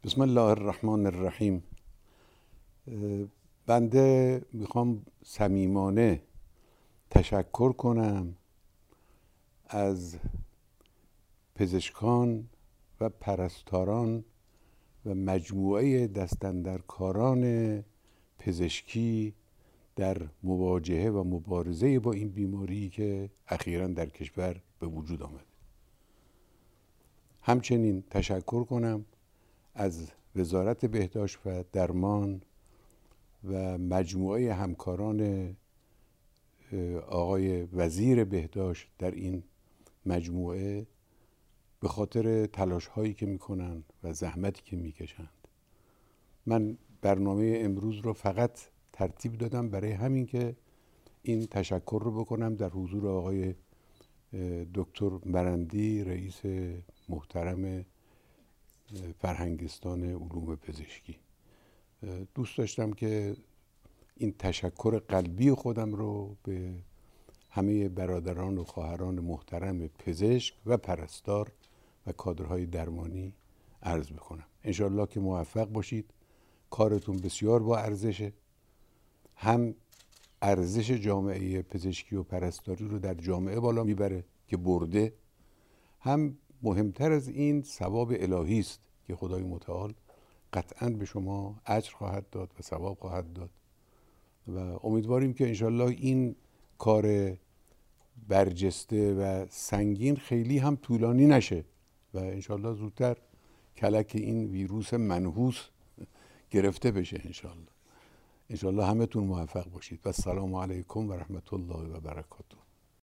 بسم الله الرحمن الرحیم. بنده میخوام صمیمانه تشکر کنم از پزشکان و پرستاران و مجموعه دستاندرکاران پزشکی در مواجهه و مبارزه با این بیماری که اخیراً در کشور به وجود آمد. همچنین تشکر کنم از وزارت بهداشت و درمان و مجموعه همکاران آقای وزیر بهداشت در این مجموعه به خاطر تلاش هایی که میکنن و زحمتی که میکشند. من برنامه امروز رو فقط ترتیب دادم برای همین که این تشکر رو بکنم در حضور آقای دکتر مرندی، رئیس محترم فرهنگستان علوم پزشکی. دوست داشتم که این تشکر قلبی خودم رو به همه برادران و خواهران محترم پزشک و پرستار و کادرهای درمانی عرض بکنم. انشالله که موفق باشید. کارتون بسیار با ارزشه. هم ارزش جامعه پزشکی و پرستاری رو در جامعه بالا میبره که برده، هم مهمتر از این ثواب الهی است که خدای متعال قطعاً به شما اجر خواهد داد و ثواب خواهد داد و امیدواریم که انشالله این کار برجسته و سنگین خیلی هم طولانی نشه و انشالله زودتر کلک این ویروس منحوس گرفته بشه. انشالله همه تون موفق باشید و السلام علیکم و رحمت الله و برکاته.